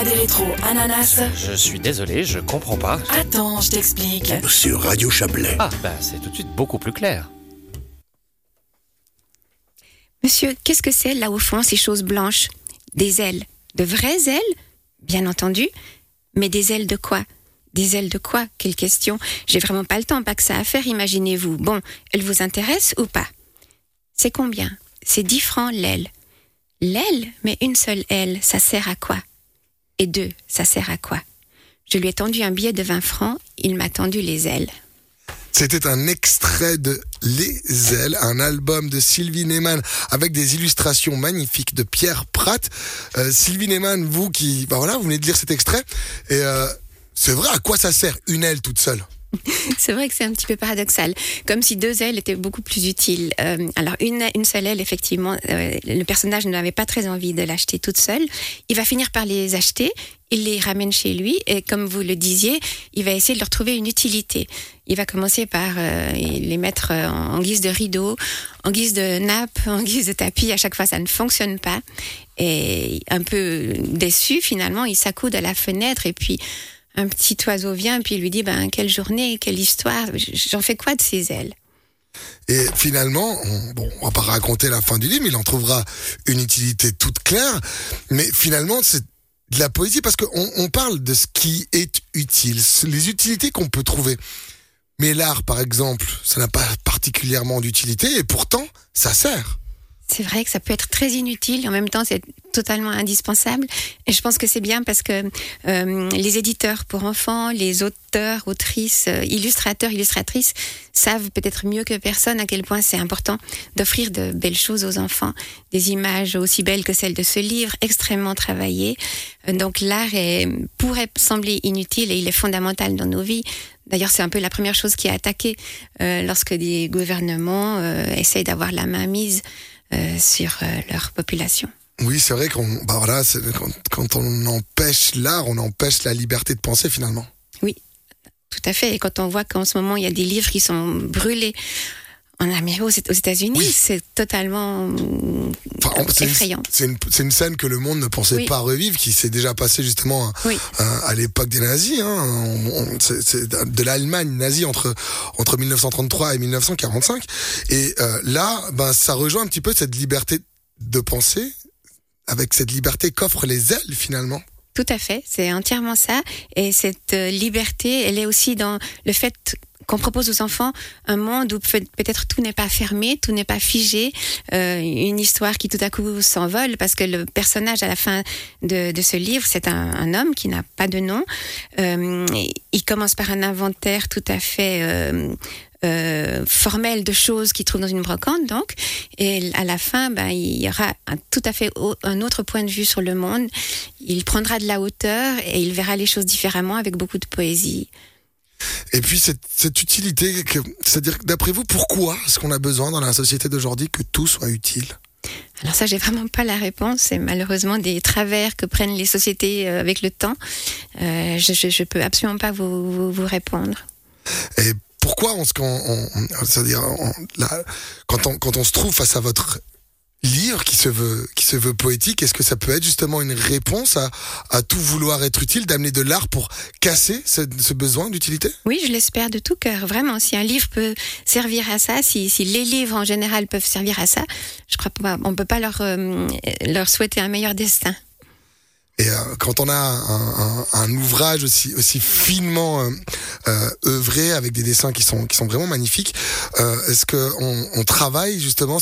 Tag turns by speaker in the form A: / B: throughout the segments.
A: des rétros, ananas.
B: Je suis désolé, je comprends pas.
A: Attends, je t'explique.
C: Sur Radio Chablais.
B: Ah, c'est tout de suite beaucoup plus clair.
D: Monsieur, qu'est-ce que c'est là au fond, ces choses blanches? Des ailes. De vraies ailes? Bien entendu. Mais des ailes de quoi? Des ailes de quoi? Quelle question? J'ai vraiment pas le temps, pas que ça à faire, imaginez-vous. Bon, elles vous intéressent ou pas? C'est combien? C'est 10 francs l'aile. L'aile? Mais une seule aile, ça sert à quoi? Et 2, ça sert à quoi? Je lui ai tendu un billet de 20 francs, il m'a tendu les ailes.
E: C'était un extrait de Les Ailes, un album de Sylvie Neyman avec des illustrations magnifiques de Pierre Pratt. Sylvie Neyman, vous venez de lire cet extrait. Et c'est vrai, à quoi ça sert une aile toute seule?
D: C'est vrai que c'est un petit peu paradoxal, comme si 2 ailes étaient beaucoup plus utiles. Alors une seule aile, effectivement, le personnage n'avait pas très envie de l'acheter toute seule. Il va finir par les acheter, il les ramène chez lui et comme vous le disiez, il va essayer de leur trouver une utilité. Il va commencer par les mettre en guise de rideau, en guise de nappe, en guise de tapis. À chaque fois, ça ne fonctionne pas. Et un peu déçu, finalement, il s'accoude à la fenêtre et puis un petit oiseau vient puis il lui dit quelle journée, quelle histoire, j'en fais quoi de ces ailes?
E: Et finalement, on va pas raconter la fin du livre, mais il en trouvera une utilité toute claire. Mais finalement, c'est de la poésie parce qu'on parle de ce qui est utile, les utilités qu'on peut trouver. Mais l'art, par exemple, ça n'a pas particulièrement d'utilité et pourtant, ça sert.
D: C'est vrai que ça peut être très inutile et en même temps c'est totalement indispensable et je pense que c'est bien parce que les éditeurs pour enfants, les auteurs, autrices, illustrateurs, illustratrices savent peut-être mieux que personne à quel point c'est important d'offrir de belles choses aux enfants, des images aussi belles que celles de ce livre, extrêmement travaillées. Donc l'art pourrait sembler inutile et il est fondamental dans nos vies. D'ailleurs, c'est un peu la première chose qui est attaquée lorsque des gouvernements essayent d'avoir la main mise sur leur population.
E: Oui, c'est vrai quand on empêche l'art, on empêche la liberté de penser finalement.
D: Oui, tout à fait. Et quand on voit qu'en ce moment, il y a des livres qui sont brûlés en Amérique, aux États-Unis, oui. C'est totalement effrayant.
E: C'est une scène que le monde ne pensait pas revivre, qui s'est déjà passée justement à l'époque des nazis. C'est de l'Allemagne nazie entre 1933 et 1945. Et là, ça rejoint un petit peu cette liberté de penser, avec cette liberté qu'offrent les ailes finalement.
D: Tout à fait, c'est entièrement ça. Et cette liberté, elle est aussi dans le fait qu'on propose aux enfants un monde où peut-être tout n'est pas fermé, tout n'est pas figé, une histoire qui tout à coup s'envole, parce que le personnage à la fin de ce livre, c'est un homme qui n'a pas de nom. Il commence par un inventaire tout à fait formel de choses qu'il trouve dans une brocante, donc, et à la fin, il y aura un autre point de vue sur le monde. Il prendra de la hauteur et il verra les choses différemment avec beaucoup de poésie.
E: Et puis cette utilité, c'est-à-dire d'après vous, pourquoi est-ce qu'on a besoin dans la société d'aujourd'hui que tout soit utile?
D: Alors ça, j'ai vraiment pas la réponse. C'est malheureusement des travers que prennent les sociétés avec le temps. Je peux absolument pas vous répondre.
E: Et pourquoi quand on se trouve face à votre livre qui se veut poétique, est-ce que ça peut être justement une réponse à tout vouloir être utile, d'amener de l'art pour casser ce besoin d'utilité? Oui,
D: je l'espère de tout cœur, vraiment. Si un livre peut servir à ça, si les livres en général peuvent servir à ça, je crois qu'on peut pas leur souhaiter un meilleur destin.
E: Et quand on a un ouvrage aussi finement œuvré avec des dessins qui sont vraiment magnifiques, est-ce que on travaille justement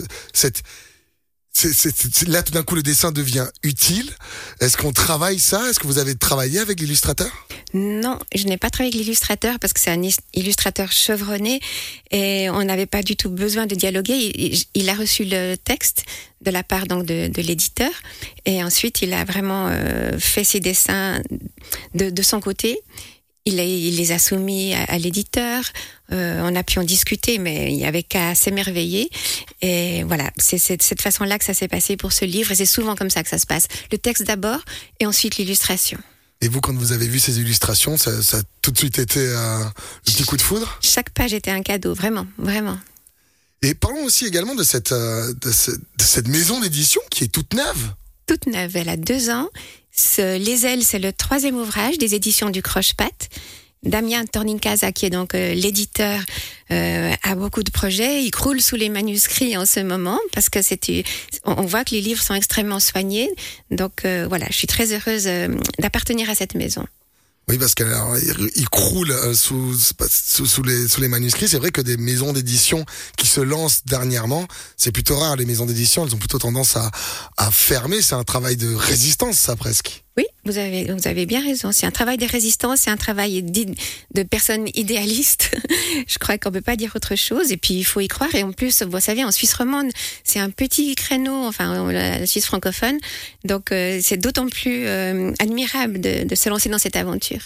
E: là tout d'un coup le dessin devient utile? Est-ce qu'on travaille ça? Est-ce que vous avez travaillé avec l'illustrateur?
D: Non, je n'ai pas travaillé avec l'illustrateur parce que c'est un illustrateur chevronné et on n'avait pas du tout besoin de dialoguer. Il a reçu le texte de la part donc de l'éditeur et ensuite il a vraiment fait ses dessins de son côté. Il les a soumis à l'éditeur, on a pu en discuter, mais il n'y avait qu'à s'émerveiller. Et voilà, c'est cette façon-là que ça s'est passé pour ce livre, et c'est souvent comme ça que ça se passe. Le texte d'abord, et ensuite l'illustration.
E: Et vous, quand vous avez vu ces illustrations, ça a tout de suite été le petit coup de foudre?
D: Chaque page était un cadeau, vraiment, vraiment.
E: Et parlons aussi également de cette maison d'édition qui est toute neuve.
D: toute neuve, elle a 2 ans. Les ailes, c'est le 3e ouvrage des éditions du Croche-Patte. Damien Tornincasa, qui est donc l'éditeur, a beaucoup de projets. Il croule sous les manuscrits en ce moment parce que on voit que les livres sont extrêmement soignés. Donc voilà, je suis très heureuse d'appartenir à cette maison.
E: Oui, parce qu'il croule sous les manuscrits. C'est vrai que des maisons d'édition qui se lancent dernièrement, c'est plutôt rare. Les maisons d'édition, elles ont plutôt tendance à fermer. C'est un travail de résistance, ça, presque.
D: Oui, vous avez bien raison. C'est un travail de résistance, c'est un travail de personnes idéalistes. Je crois qu'on peut pas dire autre chose. Et puis, il faut y croire. Et en plus, vous savez, en Suisse romande, c'est un petit créneau, enfin, la Suisse francophone. Donc, c'est d'autant plus admirable de se lancer dans cette aventure.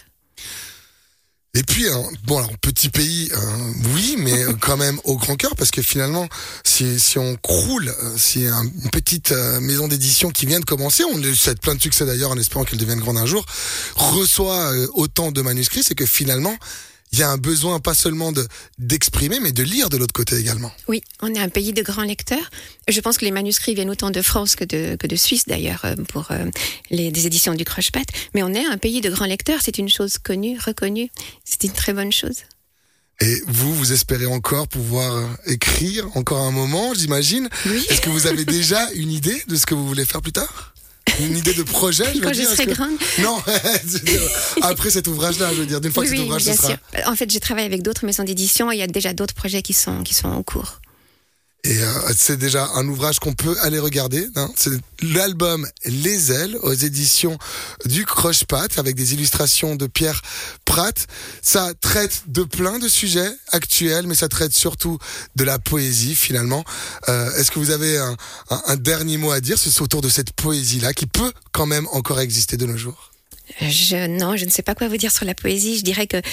E: Et puis, alors, petit pays, oui, mais quand même au grand cœur, parce que finalement, si on croule, si une petite maison d'édition qui vient de commencer, on lui souhaite plein de succès d'ailleurs, en espérant qu'elle devienne grande un jour, reçoit autant de manuscrits, c'est que finalement, il y a un besoin pas seulement d'exprimer, mais de lire de l'autre côté également.
D: Oui, on est un pays de grands lecteurs. Je pense que les manuscrits viennent autant de France que de Suisse d'ailleurs pour des éditions du Croche-Patte. Mais on est un pays de grands lecteurs, c'est une chose connue, reconnue. C'est une très bonne chose.
E: Et vous espérez encore pouvoir écrire encore un moment, j'imagine.
D: Oui.
E: Est-ce que vous avez déjà une idée de ce que vous voulez faire plus tard ? Une idée de projet, je veux
D: Quand
E: dire.
D: je serai grande.
E: Non, après cet ouvrage-là, je veux dire, d'une fois que cet ouvrage
D: bien
E: ce sera.
D: sûr. En fait, j'ai travaillé avec d'autres maisons d'édition et il y a déjà d'autres projets qui sont en cours.
E: Et c'est déjà un ouvrage qu'on peut aller regarder. Hein. C'est l'album Les Ailes aux éditions du Croche-Patte avec des illustrations de Pierre Pratt. Ça traite de plein de sujets actuels, mais ça traite surtout de la poésie finalement. Est-ce que vous avez un dernier mot à dire? C'est autour de cette poésie-là qui peut quand même encore exister de nos jours.
D: Non, je ne sais pas quoi vous dire sur la poésie. Je dirais que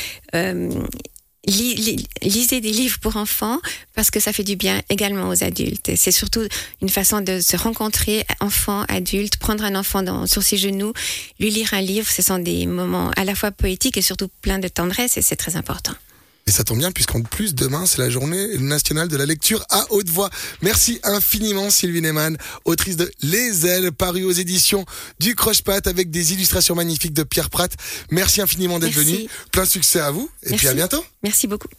D: lisez des livres pour enfants parce que ça fait du bien également aux adultes. Et c'est surtout une façon de se rencontrer, enfant, adulte, prendre un enfant sur ses genoux, lui lire un livre. Ce sont des moments à la fois poétiques et surtout pleins de tendresse et c'est très important.
E: Et ça tombe bien puisqu'en plus, demain, c'est la journée nationale de la lecture à haute voix. Merci infiniment Sylvie Neyman, autrice de Les Ailes, paru aux éditions du Croche-Patte avec des illustrations magnifiques de Pierre Pratt. Merci infiniment d'être venue. Plein de succès à vous et puis à bientôt.
D: Merci beaucoup.